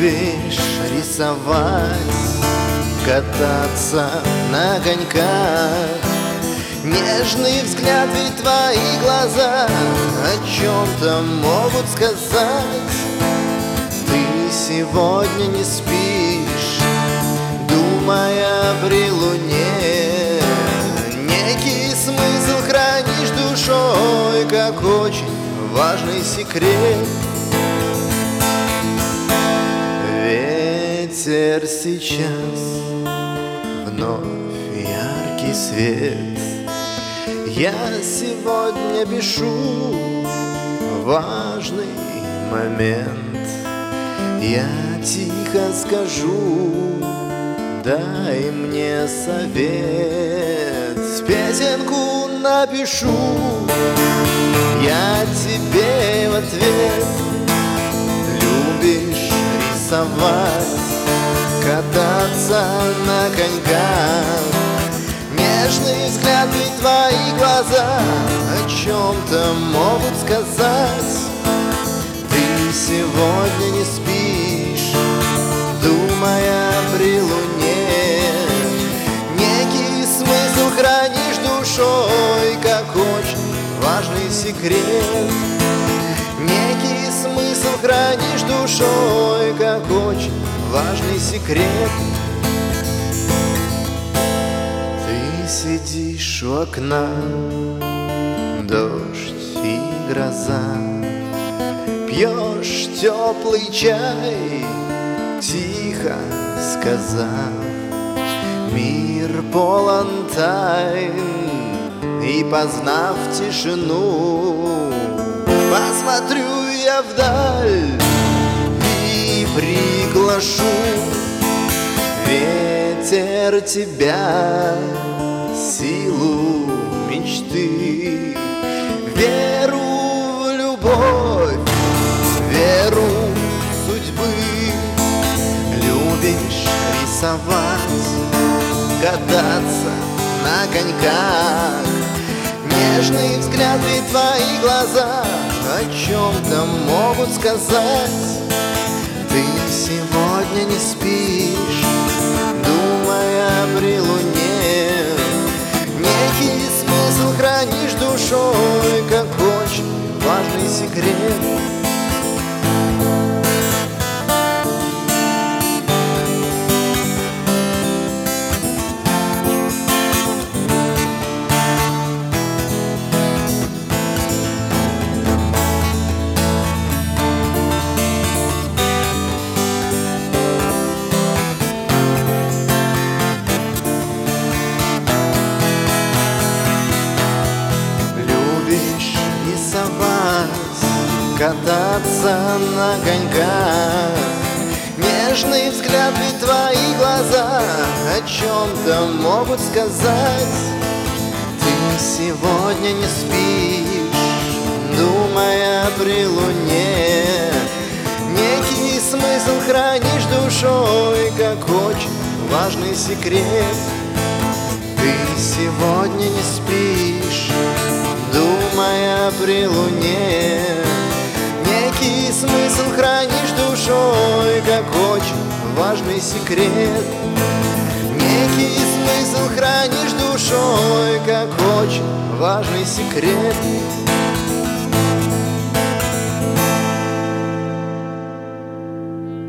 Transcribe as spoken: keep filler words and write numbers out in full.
Любишь рисовать, кататься на коньках. Нежный взгляд, ведь твои глаза о чем-то могут сказать. Ты сегодня не спишь, думая при луне. Некий смысл хранишь душой, как очень важный секрет. Ветер сейчас, вновь яркий свет. Я сегодня пишу важный момент. Я тихо скажу, дай мне совет. Песенку напишу я тебе в ответ. Любишь рисовать, кататься на коньках. Нежный взгляд, ведь твои глаза о чем-то могут сказать. Ты сегодня не спишь, думая при луне. Некий смысл хранишь душой, как очень важный секрет. Некий смысл хранишь душой, как очень важный секрет. Ты сидишь у окна, дождь и гроза. Пьешь теплый чай, тихо сказав: мир полон тайн. И познав тишину, посмотрю я вдаль и приглашу ветер тебя, силу мечты, веру в любовь, веру судьбы. Любишь рисовать, кататься на коньках. Нежный взгляд и твои глаза о чем-то могут сказать. Ты сегодня не спишь, думая при луне. Некий смысл хранишь душой, как очень важный секрет. Кататься на коньках. Нежный взгляд, ведь твои глаза о чем-то могут сказать. Ты сегодня не спишь, думая при луне. Некий смысл хранишь душой, как очень важный секрет. Ты сегодня не спишь, думая при луне. Некий смысл хранишь душой, как очень важный секрет. Некий смысл хранишь душой, как очень важный секрет.